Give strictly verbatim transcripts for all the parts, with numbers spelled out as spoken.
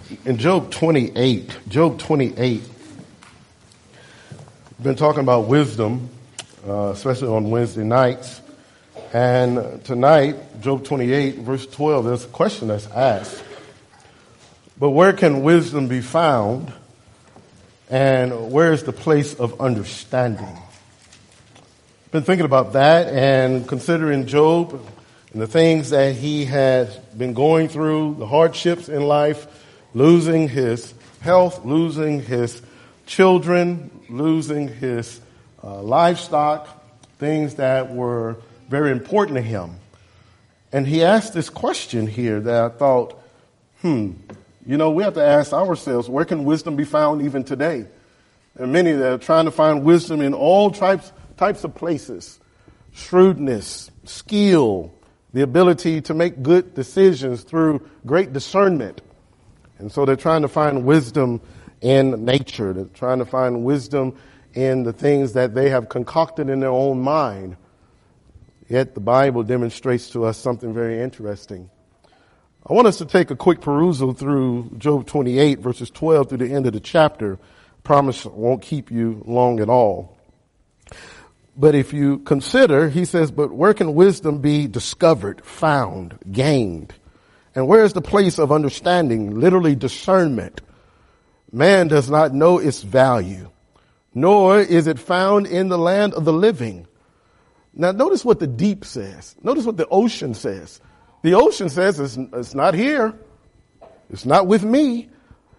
in Job twenty-eight, Job twenty-eight, we've been talking about wisdom, uh, especially on Wednesday nights. And tonight, Job twenty-eight, verse twelve, there's a question that's asked. But where can wisdom be found? And where is the place of understanding? Been thinking about that and considering Job and the things that he has been going through, the hardships in life, losing his health, losing his children, losing his uh, livestock, things that were very important to him. And he asked this question here that I thought, hmm, you know, we have to ask ourselves, where can wisdom be found even today? There are many that are trying to find wisdom in all types, types of places. Shrewdness, skill, the ability to make good decisions through great discernment. And so they're trying to find wisdom in nature. They're trying to find wisdom in the things that they have concocted in their own mind. Yet the Bible demonstrates to us something very interesting. I want us to take a quick perusal through Job twenty-eight, verses twelve through the end of the chapter. I promise I won't keep you long at all. But if you consider, he says, but where can wisdom be discovered, found, gained? And where is the place of understanding, literally discernment? Man does not know its value, nor is it found in the land of the living. Now notice what the deep says. Notice what the ocean says. The ocean says it's, it's not here. It's not with me.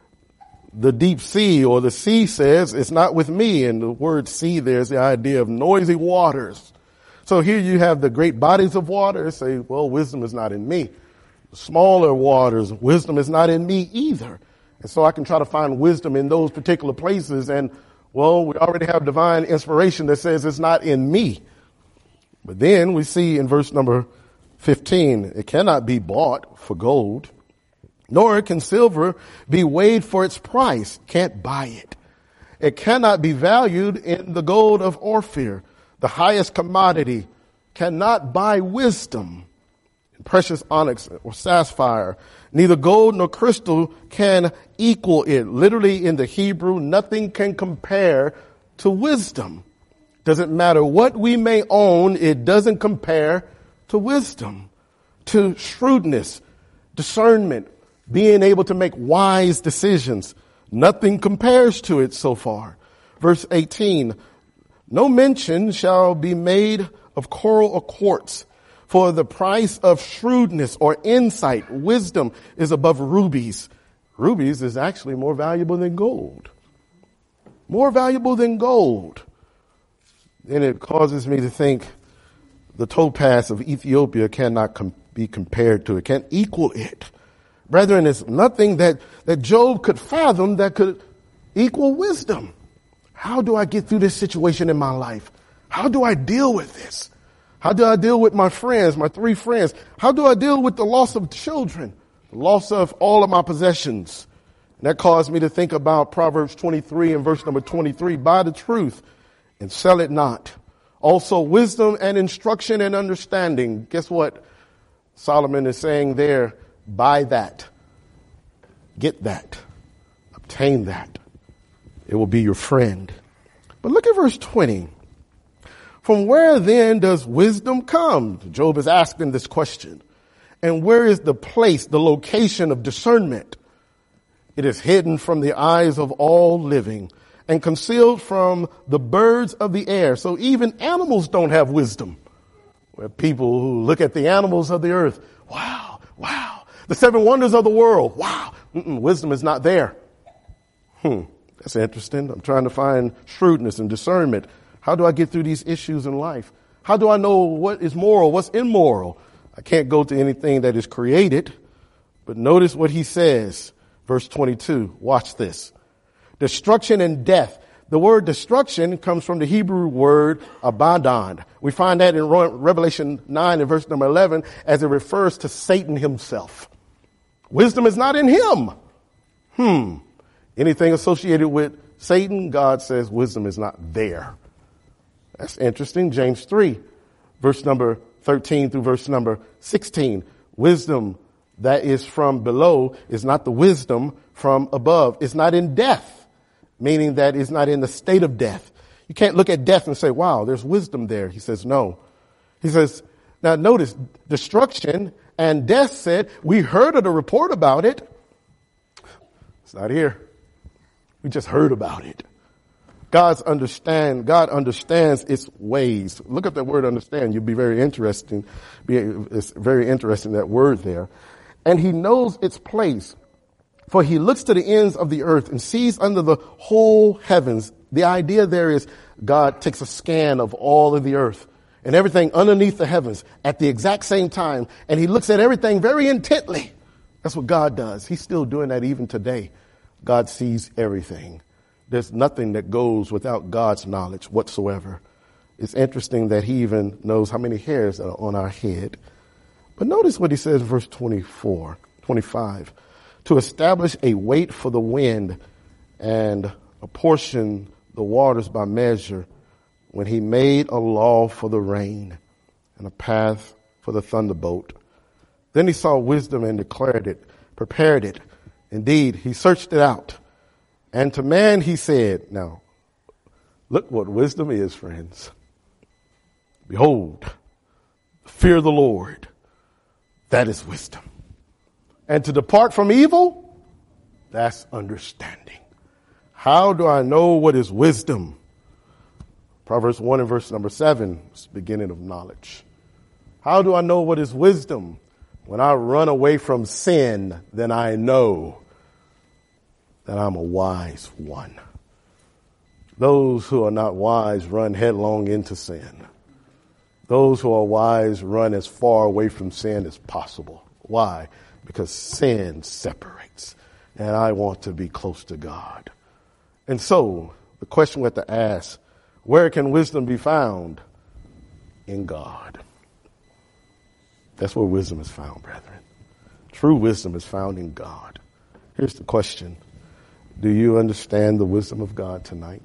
The deep sea or the sea says it's not with me. And the word sea there is the idea of noisy waters. So here you have the great bodies of water say, well, wisdom is not in me. The smaller waters, wisdom is not in me either. And so I can try to find wisdom in those particular places. And well, we already have divine inspiration that says it's not in me. But then we see in verse number fifteen, it cannot be bought for gold, nor can silver be weighed for its price. Can't buy it. It cannot be valued in the gold of Ophir. The highest commodity cannot buy wisdom. Precious onyx or sapphire. Neither gold nor crystal can equal it. Literally in the Hebrew, nothing can compare to wisdom. Doesn't matter what we may own, it doesn't compare to wisdom, to shrewdness, discernment, being able to make wise decisions. Nothing compares to it so far. Verse eighteen, no mention shall be made of coral or quartz, for the price of shrewdness or insight, wisdom is above rubies. Rubies is actually more valuable than gold. More valuable than gold. And it causes me to think the topaz of Ethiopia cannot com- be compared to it, can't equal it. Brethren, it's nothing that, that Job could fathom that could equal wisdom. How do I get through this situation in my life? How do I deal with this? How do I deal with my friends, my three friends? How do I deal with the loss of children, the loss of all of my possessions? And that caused me to think about Proverbs twenty-three and verse number twenty-three. Buy the truth and sell it not. Also wisdom and instruction and understanding. Guess what Solomon is saying there? Buy that. Get that. Obtain that. It will be your friend. But look at verse twenty. From where then does wisdom come? Job is asking this question. And where is the place, the location of discernment? It is hidden from the eyes of all living and concealed from the birds of the air. So even animals don't have wisdom. Where people who look at the animals of the earth, wow, wow. The seven wonders of the world, wow. Mm-mm, wisdom is not there. Hmm, that's interesting. I'm trying to find shrewdness and discernment. How do I get through these issues in life? How do I know what is moral, what's immoral? I can't go to anything that is created. But notice what he says, verse twenty-two. Watch this. Destruction and death. The word destruction comes from the Hebrew word Abaddon. We find that in Revelation nine and verse number eleven as it refers to Satan himself. Wisdom is not in him. Hmm. Anything associated with Satan, God says wisdom is not there. That's interesting. James three, verse number thirteen through verse number sixteen. Wisdom that is from below is not the wisdom from above. It's not in death, meaning that it's not in the state of death. You can't look at death and say, wow, there's wisdom there. He says, no. He says, now notice, destruction and death said, we heard of the report about it. It's not here. We just heard about it. God's understand, God understands its ways. Look at that word understand. You'll be very interesting. It's very interesting, that word there. And he knows its place. For he looks to the ends of the earth and sees under the whole heavens. The idea there is God takes a scan of all of the earth and everything underneath the heavens at the exact same time. And he looks at everything very intently. That's what God does. He's still doing that even today. God sees everything. There's nothing that goes without God's knowledge whatsoever. It's interesting that he even knows how many hairs are on our head. But notice what he says in verse twenty-four, twenty-five. To establish a weight for the wind and apportion the waters by measure, when he made a law for the rain and a path for the thunderbolt. Then he saw wisdom and declared it, prepared it. Indeed, he searched it out. And to man he said, now, look what wisdom is, friends. Behold, fear of the Lord, that is wisdom. And to depart from evil, that's understanding. How do I know what is wisdom? Proverbs one and verse number seven is the beginning of knowledge. How do I know what is wisdom? When I run away from sin, then I know that I'm a wise one. Those who are not wise run headlong into sin. Those who are wise run as far away from sin as possible. Why? Because sin separates, and I want to be close to God. And so the question we have to ask, where can wisdom be found? In God. That's where wisdom is found, brethren. True wisdom is found in God. Here's the question. Do you understand the wisdom of God tonight?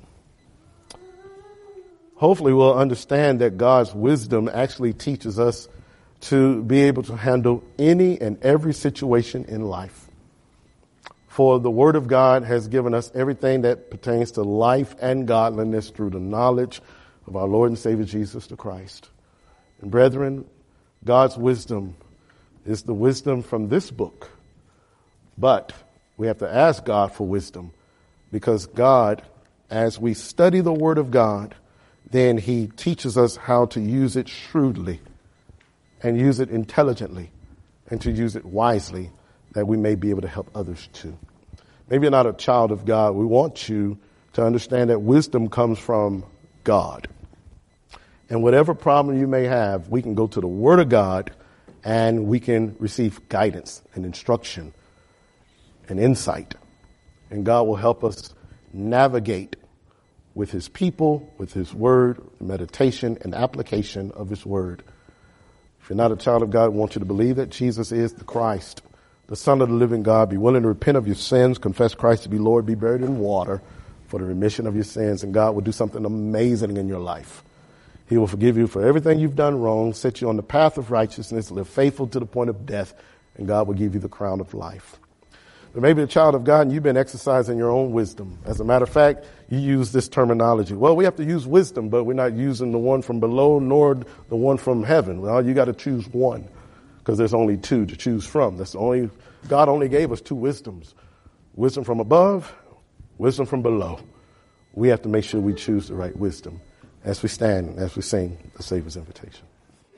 Hopefully we'll understand that God's wisdom actually teaches us to be able to handle any and every situation in life. For the Word of God has given us everything that pertains to life and godliness through the knowledge of our Lord and Savior Jesus the Christ. And brethren, God's wisdom is the wisdom from this book. But we have to ask God for wisdom, because God, as we study the Word of God, then he teaches us how to use it shrewdly and use it intelligently and to use it wisely, that we may be able to help others too. Maybe you're not a child of God. We want you to understand that wisdom comes from God. And whatever problem you may have, we can go to the Word of God and we can receive guidance and instruction and insight. And God will help us navigate with his people, with his word, meditation and application of his word. If you're not a child of God, I want you to believe that Jesus is the Christ, the Son of the living God. Be willing to repent of your sins, confess Christ to be Lord, be buried in water for the remission of your sins, and God will do something amazing in your life. He will forgive you for everything you've done wrong, set you on the path of righteousness, live faithful to the point of death, and God will give you the crown of life. But maybe a child of God and you've been exercising your own wisdom. As a matter of fact, you use this terminology. Well, we have to use wisdom, but we're not using the one from below nor the one from heaven. Well, you got to choose one, because there's only two to choose from. That's the only, God only gave us two wisdoms. Wisdom from above, wisdom from below. We have to make sure we choose the right wisdom as we stand, as we sing the Savior's invitation.